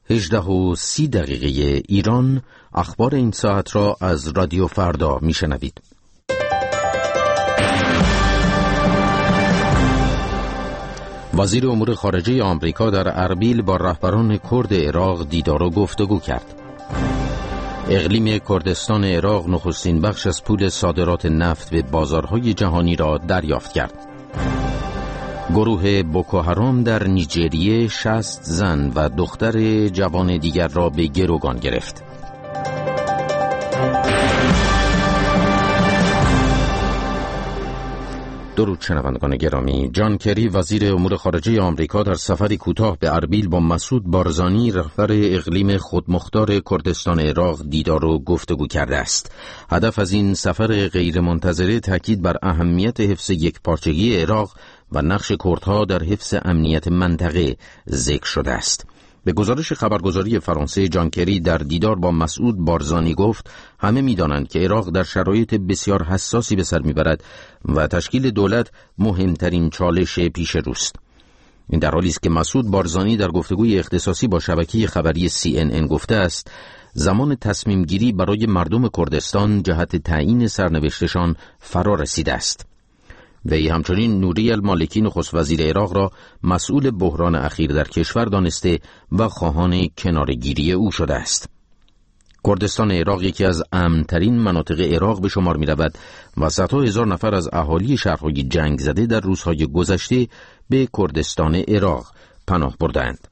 18:30 ایران. اخبار این ساعت را از رادیو فردا میشنوید. وزیر امور خارجه آمریکا در اربیل با رهبران کرد عراق دیدار و گفتگو کرد. اقلیم کردستان عراق نخستین بخش از پول صادرات نفت به بازارهای جهانی را دریافت کرد. گروه بوکوحرام در نیجریه 60 زن و دختر جوان دیگر را به گروگان گرفت. درود شنوندگان گرامی. جان کری وزیر امور خارجه آمریکا در سفری کوتاه به اربیل با مسعود بارزانی رهبر اقلیم خودمختار کردستان عراق دیدار و گفتگو کرده است. هدف از این سفر غیرمنتظره تاکید بر اهمیت حفظ یکپارچگی عراق و نقش کردها در حفظ امنیت منطقه ذکر شده است. به گزارش خبرگزاری فرانسه، جان کری در دیدار با مسعود بارزانی گفت همه می‌دانند که عراق در شرایط بسیار حساسی به سر می‌برد و تشکیل دولت مهمترین چالش پیش روست. این در حالی است که مسعود بارزانی در گفتگوی اختصاصی با شبکه خبری CNN گفته است زمان تصمیم گیری برای مردم کردستان جهت تعیین سرنوشتشان فرا رسیده است. وی همچنین نوری المالکی نخست وزیر عراق را مسئول بحران اخیر در کشور دانسته و خواهان کنارگیری او شده است. کردستان عراق یکی از امن‌ترین مناطق عراق به شمار می رود و صدها هزار نفر از اهالی شهرهای جنگ زده در روزهای گذشته به کردستان عراق پناه بردند.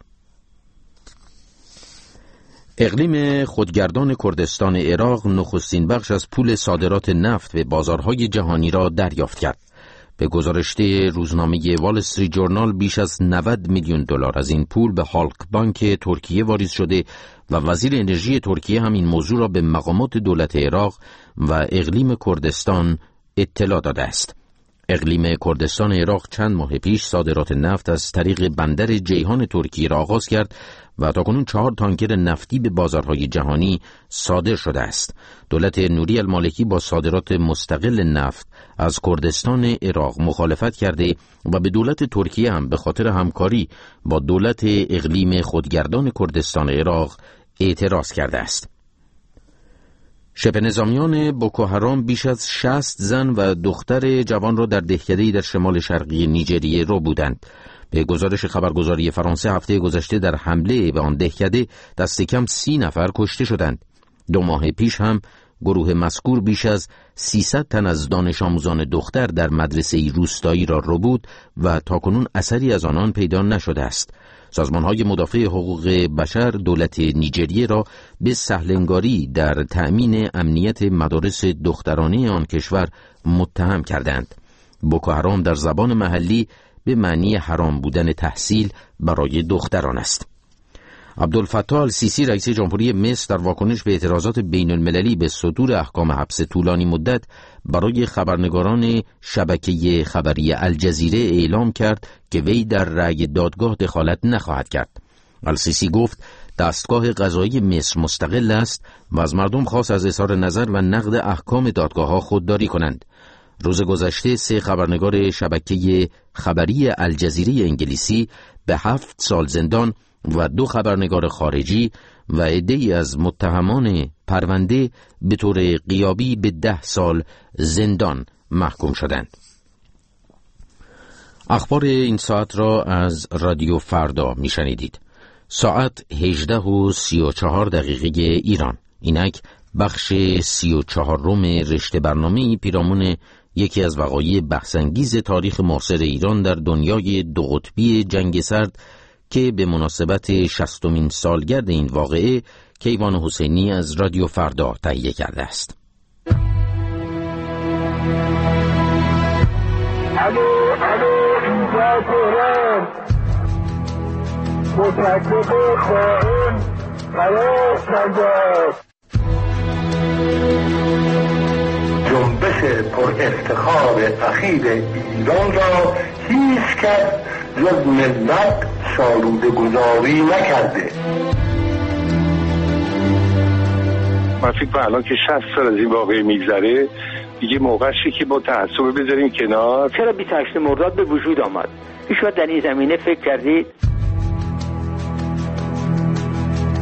اقلیم خودگردان کردستان عراق نخستین بخش از پول صادرات نفت به بازارهای جهانی را دریافت کرد. به گزارش روزنامه وال استریت جورنال بیش از 90 میلیون دلار از این پول به هالک بانک ترکیه واریز شده و وزیر انرژی ترکیه هم این موضوع را به مقامات دولت عراق و اقلیم کردستان اطلاع داده است. اقلیم کردستان عراق چند ماه پیش صادرات نفت از طریق بندر جیهان ترکیه را آغاز کرد و تاکنون 4 تانکر نفتی به بازارهای جهانی صادر شده است. دولت نوری المالکی با صادرات مستقل نفت از کردستان عراق مخالفت کرده و به دولت ترکیه هم به خاطر همکاری با دولت اقلیم خودگردان کردستان عراق اعتراض کرده است. شبه نظامیان بوکوحرام بیش از 60 زن و دختر جوان را در دهکده‌ای در شمال شرقی نیجریه رو بودند. به گزارش خبرگزاری فرانسه هفته گذشته در حمله به آن دهکده دست کم 30 نفر کشته شدند. 2 ماه پیش هم گروه مذکور بیش از 300 تن از دانش آموزان دختر در مدرسه روستایی را ربود و تاکنون اثری از آنان پیدا نشده است. سازمان‌های مدافع حقوق بشر دولت نیجریه را به سهل‌انگاری در تأمین امنیت مدارس دخترانه آن کشور متهم کردند. بوکوحرام در زبان محلی به معنی حرام بودن تحصیل برای دختران است. عبدالفتاح السیسی رئیس جمهوری مصر در واکنش به اعتراضات بین المللی به صدور احکام حبس طولانی مدت برای خبرنگاران شبکه خبری الجزیره اعلام کرد که وی در رأی دادگاه دخالت نخواهد کرد. السیسی گفت دستگاه قضایی مصر مستقل است و از مردم خواست از اظهار نظر و نقد احکام دادگاه‌ها خودداری کنند. روز گذشته 3 خبرنگار شبکه خبری الجزیره انگلیسی به 7 سال زندان و 2 خبرنگار خارجی و عده‌ای از متهمان پرونده به طور غیابی به 10 سال زندان محکوم شدند. اخبار این ساعت را از رادیو فردا میشنیدید. ساعت 18:34 ایران. اینک بخش 34 رشته برنامه‌ای پیرامون یکی از وقایع بحث‌انگیز تاریخ معاصر ایران در دنیای 2 قطبی جنگ سرد که به مناسبت 60مین سالگرد این واقعه کیوان حسینی از رادیو فردا تهیه کرده است. اینجا تهران متحقق خائن فرار کرده. جنبش پر افتخار اخیر ایران را هیچ کس جز ملت سالوده گذاری نکرده. من فکر کنم الان که 60 سال از این واقعه میگذره دیگه موقعشه که با تعصب بذاریم کنار. چرا 28 مرداد به وجود آمد؟ هیچ وقت در این زمینه فکر کردید؟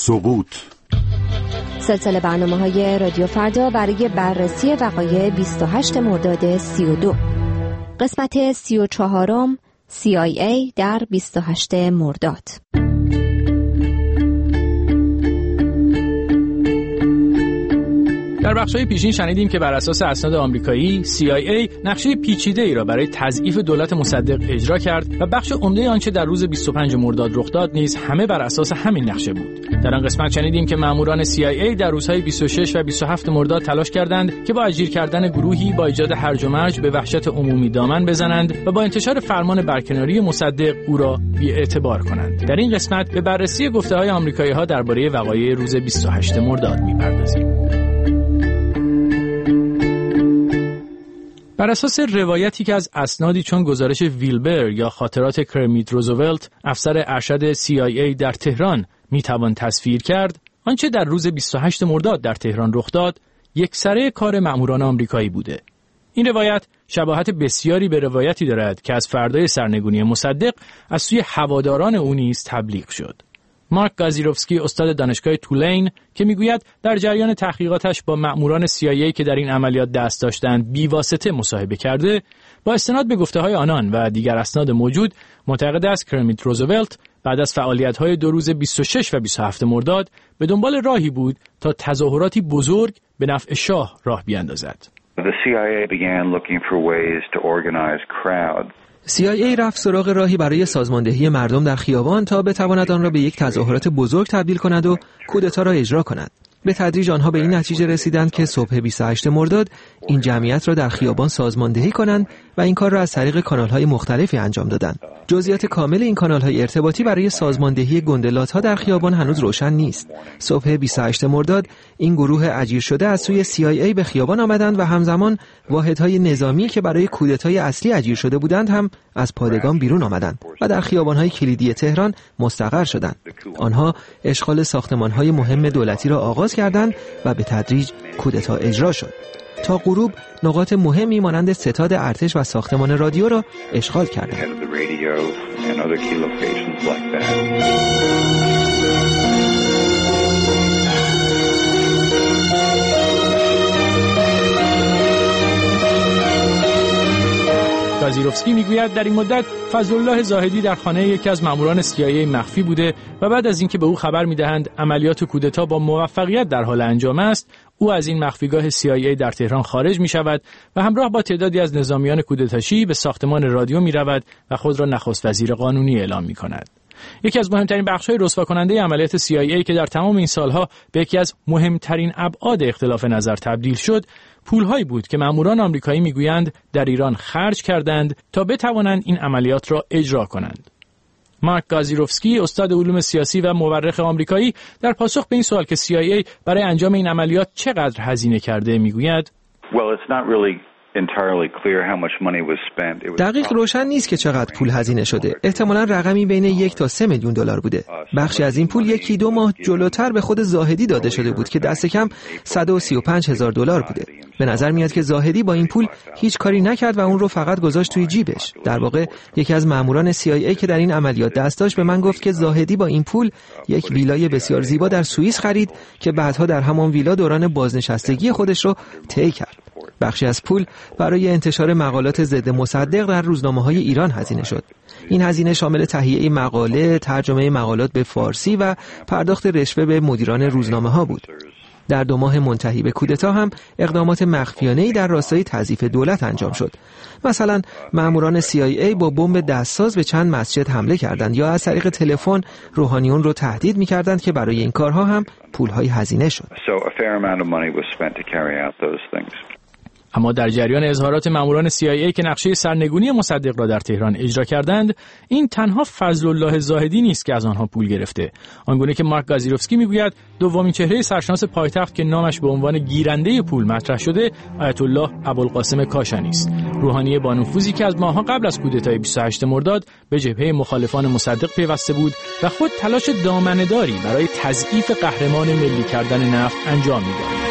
سقوط. سلسله برنامه‌های رادیو فردا برای بررسی وقایع 28 مرداد 32. قسمت 34 CIA در 28 مرداد. در بخش‌های پیشین شنیدیم که بر اساس اسناد آمریکایی CIA نقشه پیچیده‌ای را برای تضعیف دولت مصدق اجرا کرد و بخش عمده آنچه در روز 25 مرداد رخ داد نیز همه بر اساس همین نقشه بود. در آن قسمت شنیدیم که ماموران CIA در روزهای 26 و 27 مرداد تلاش کردند که با اجیر کردن گروهی با ایجاد هرج و مرج به وحشت عمومی دامن بزنند و با انتشار فرمان برکناری مصدق او را بی‌اعتبار کنند. در این قسمت به بررسی گفته‌های آمریکایی‌ها درباره وقایع روز 28 مرداد می‌پردازیم. بر اساس روایتی که از اسنادی چون گزارش ویلبر یا خاطرات کرمیت روزولت افسر ارشد CIA در تهران میتوان تصویر کرد، آنچه در روز 28 مرداد در تهران رخ داد یکسره کار مأموران آمریکایی بوده. این روایت شباهت بسیاری به روایتی دارد که از فردای سرنگونی مصدق از سوی هواداران او نیز تبلیغ شد. مارک گازیروفسکی استاد دانشگاه تولین که میگوید در جریان تحقیقاتش با مأموران CIA که در این عملیات دست داشتند بی‌واسطه مصاحبه کرده، با استناد به گفته‌های آنان و دیگر اسناد موجود معتقد است کرمیت روزولت بعد از فعالیت‌های 2 روز 26 و 27 مرداد به دنبال راهی بود تا تظاهراتی بزرگ به نفع شاه راه بیاندازد. The CIA began looking for ways to organize crowds. CIA رفت سراغ راهی برای سازماندهی مردم در خیابان تا بتواند آن را به یک تظاهرات بزرگ تبدیل کند و کودتا را اجرا کند. به تدریج آنها به این نتیجه رسیدند که صبح 28 مرداد این جمعیت را در خیابان سازماندهی کنند و این کار را از طریق کانال‌های مختلفی انجام دادند. جزئیات کامل این کانال‌های ارتباطی برای سازماندهی گندلات‌ها در خیابان هنوز روشن نیست. صبح 28 مرداد این گروه اجیر شده از سوی CIA به خیابان آمدند و همزمان واحدهای نظامی که برای کودتای اصلی اجیر شده بودند هم از پادگان بیرون آمدند و در خیابان‌های کلیدی تهران مستقر شدند. آنها اشغال ساختمان‌های مهم دولتی را آغاز کردند و به تدریج کودتا اجرا شد. تا غروب نقاط مهمی مانند ستاد ارتش و ساختمان رادیو را اشغال کردند. گازیروفسکی میگوید در این مدت فضلالله زاهدی در خانه یکی از ماموران CIA مخفی بوده و بعد از اینکه به او خبر میدهند عملیات کودتا با موفقیت در حال انجام است، او از این مخفیگاه CIA در تهران خارج می شود و همراه با تعدادی از نظامیان کودتاشی به ساختمان رادیو می رود و خود را نخست وزیر قانونی اعلام می کند. یکی از مهمترین بخش‌های رسوا کننده عملیات CIA که در تمام این سالها به یکی از مهمترین ابعاد اختلاف نظر تبدیل شد، پول‌هایی بود که ماموران آمریکایی میگویند در ایران خرج کردند تا بتوانند این عملیات را اجرا کنند. مارک گازیروفسکی استاد علوم سیاسی و مورخ آمریکایی در پاسخ به این سوال که CIA برای انجام این عملیات چقدر هزینه کرده میگوید: دقیق روشن نیست که چقدر پول هزینه شده. احتمالاً رقمی بین 1 تا 3 میلیون دلار بوده. بخشی از این پول 1-2 ماه جلوتر به خود زاهدی داده شده بود که دست کم 135,000 دلار بوده. به نظر میاد که زاهدی با این پول هیچ کاری نکرد و اون رو فقط گذاشت توی جیبش. در واقع یکی از ماموران CIA که در این عملیات دست داشت به من گفت که زاهدی با این پول یک ویلای بسیار زیبا در سوئیس خرید که بعدها در همان ویلا دوران بازنشستگی خودش رو طی کرد. بخشی از پول برای انتشار مقالات ضد مصدق در روزنامه‌های ایران هزینه شد. این هزینه شامل تهیه مقاله، ترجمه مقالات به فارسی و پرداخت رشوه به مدیران روزنامه‌ها بود. در 2 ماه منتهی به کودتا هم اقدامات مخفیانه‌ای در راستای تضعیف دولت انجام شد. مثلا ماموران CIA با بمب دستساز به چند مسجد حمله کردند یا از طریق تلفن روحانیون رو تهدید می‌کردند که برای این کارها هم پول‌های هزینه شد. اما در جریان اظهارات ماموران CIA که نقشه سرنگونی مصدق را در تهران اجرا کردند، این تنها فضلالله زاهدی نیست که از آنها پول گرفته. آنگونه که مارک گازیروفسکی میگوید دومین چهره سرشناس پایتخت که نامش به عنوان گیرنده پول مطرح شده، آیت الله ابوالقاسم کاشانی است. روحانی با نفوذی که از ماه‌ها قبل از کودتای 28 مرداد به جبهه مخالفان مصدق پیوسته بود و خود تلاش دامنه‌داری برای تضعیف قهرمان ملی کردن نفت انجام می‌داد.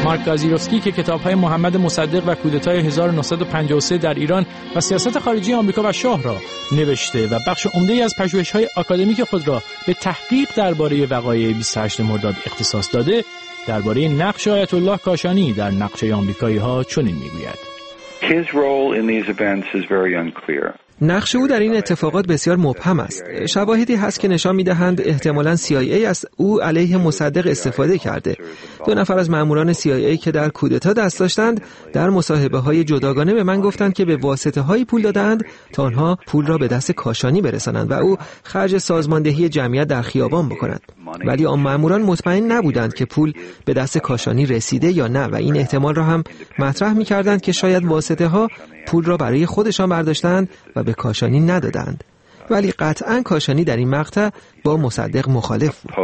مارک گازیروفسکی که کتاب‌های محمد مصدق و کودتای 1953 در ایران و سیاست خارجی آمریکا و شاه را نوشته و بخش عمده‌ای از پژوهش‌های آکادمیک خود را به تحقیق درباره وقایع 28 مرداد اختصاص داده، درباره نقش آیت الله کاشانی در نقشه آمریکایی‌ها چنین می‌گوید: His role in these events is very unclear. نقش او در این اتفاقات بسیار مبهم است. شواهدی هست که نشان می‌دهند احتمالاً CIA از او علیه مصدق استفاده کرده. 2 نفر از ماموران CIA که در کودتا دست داشتند در مصاحبه‌های جداگانه به من گفتند که به واسطه‌های پول دادند تا آنها پول را به دست کاشانی برسانند و او خرج سازماندهی جمعیت در خیابان بکند. ولی آن ماموران مطمئن نبودند که پول به دست کاشانی رسیده یا نه و این احتمال را هم مطرح می‌کردند که شاید واسطه‌ها پول را برای خودشان برداشتند و به کاشانی ندادند. ولی قطعاً کاشانی در این مقطع با مصدق مخالف بود.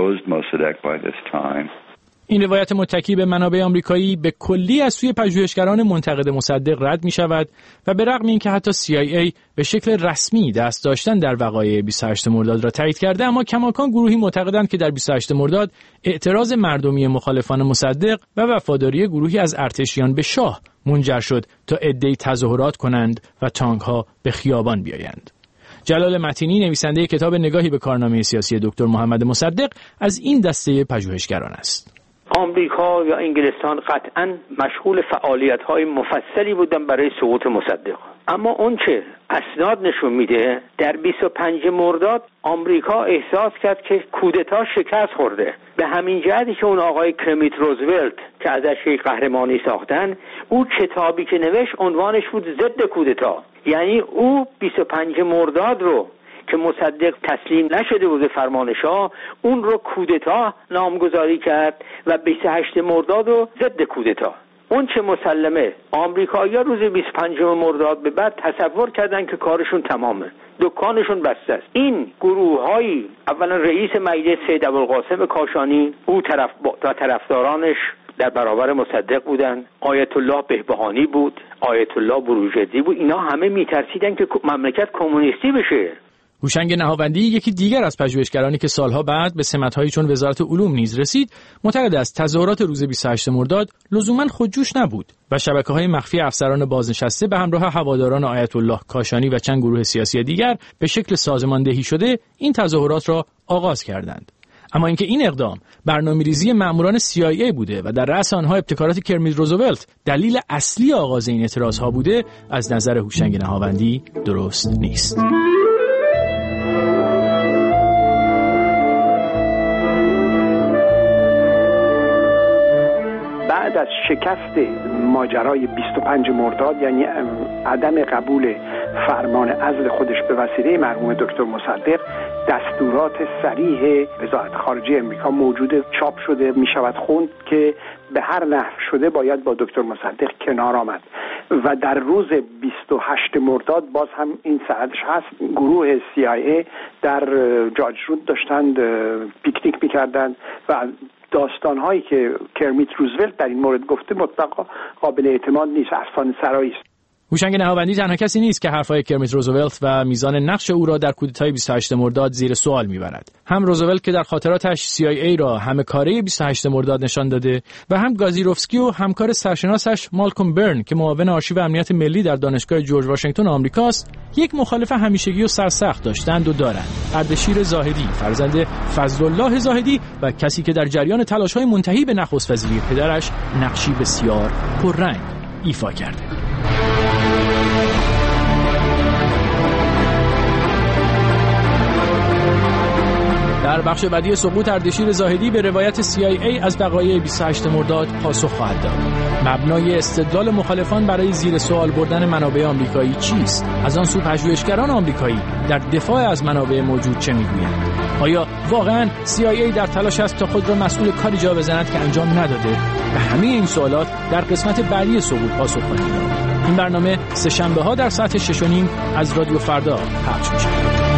این روایت متکی به منابع آمریکایی به کلی از سوی پژوهشگران منتقد مصدق رد می شود و به رغم اینکه حتی CIA به شکل رسمی دست داشتن در وقایع 28 مرداد را تایید کرده، اما کماکان گروهی معتقدند که در 28 مرداد اعتراض مردمی مخالفان مصدق و وفاداری گروهی از ارتشیان به شاه منجر شد تا عده‌ای تظاهرات کنند و تانک‌ها به خیابان بیایند. جلال متینی نویسنده کتاب نگاهی به کارنامه سیاسی دکتر محمد مصدق از این دسته پژوهشگران است. آمریکا یا انگلستان قطعاً مشغول فعالیت‌های مفصلی بودن برای سقوط مصدق، اما اون چه اسناد نشون میده در 25 مرداد آمریکا احساس کرد که کودتا شکست خورده. به همین جهتی که اون آقای کرمیت روزولت که ازش یک قهرمانی ساختن، او کتابی که نوشت عنوانش بود ضد کودتا. یعنی او 25 مرداد رو که مصدق تسلیم نشده بود به فرمان شاه، اون رو کودتا نامگذاری کرد و 28 مرداد رو ضد کودتا. اون چه مسلمه آمریکایی‌ها روز 25 مرداد به بعد تصور کردن که کارشون تمامه، دکانشون بسته است. این گروه‌های اولا رئیس مجلس سید ابوالقاسم کاشانی، او و طرفدارانش در برابر مصدق بودن، آیت الله بهبهانی بود، آیت الله بروجردی بود، اینا همه میترسیدن که مملکت کمونیستی بشه. هوشنگ نهاوندی، یکی دیگر از پژوهشگرانی که سالها بعد به سمت‌هایی چون وزارت علوم نیز رسید، معتقد است تظاهرات روز 28 مرداد لزوماً خودجوش نبود و شبکه‌های مخفی افسران بازنشسته به همراه هواداران آیت الله کاشانی و چند گروه سیاسی دیگر به شکل سازماندهی شده این تظاهرات را آغاز کردند. اما اینکه این اقدام برنامه‌ریزی ماموران CIA بوده و در رأس آنها ابتکارات کرمیت روزولت دلیل اصلی آغاز این اعتراض‌ها بوده، از نظر هوشنگ نهاوندی درست نیست. بعد از شکست ماجرای 25 مرداد، یعنی عدم قبول فرمان عزل خودش به وسیله مرحوم دکتر مصدق، دستورات صریح وزارت خارجه امریکا موجود، چاپ شده، می شود خوند که به هر نحو شده باید با دکتر مصدق کنار آمد. و در روز 28 مرداد باز هم این ساعتش هست، گروه CIA در جاج رود داشتند پیکنیک میکردند و داستانهایی که کرمیت روزولت در این مورد گفته مطلقا قابل اعتماد نیست، افسانه سرایی است. هوشنگ نهاوندی تنها کسی نیست که حرفهای کرمیت روزولت و میزان نقش او را در کودتای 28 مرداد زیر سوال میبرد. هم روزولت که در خاطراتش CIA را همه کاره 28 مرداد نشان داده و هم گازیروفسکی و همکار سرشناسش مالکوم برن که معاون آرشیو امنیت ملی در دانشگاه جورج واشنگتن آمریکاست، یک مخالف همیشگی و سرسخت داشتند و دارند: اردشیر زاهدی، فرزند فضلالله زاهدی و کسی که در جریان تلاش‌های منتهی به نخست وزیری پدرش نقشی بسیار پررنگ ایفا کرده. در بخش بعدی سقوط اردشیر زاهدی به روایت CIA از وقایع 28 مرداد پاسخ خواهد داد. مبنای استدلال مخالفان برای زیر سوال بردن منابع آمریکایی چیست؟ از آن سو پژوهشگران آمریکایی در دفاع از منابع موجود چه میگویند؟ آیا واقعاً CIA در تلاش است تا خود را مسئول کاری جا بزند که انجام نداده؟ به همه این سوالات در قسمت بعدی سقوط پاسخ خواهیم داد. این برنامه سه شنبه‌ها در ساعت 6:30 از رادیو فردا پخش می‌شود.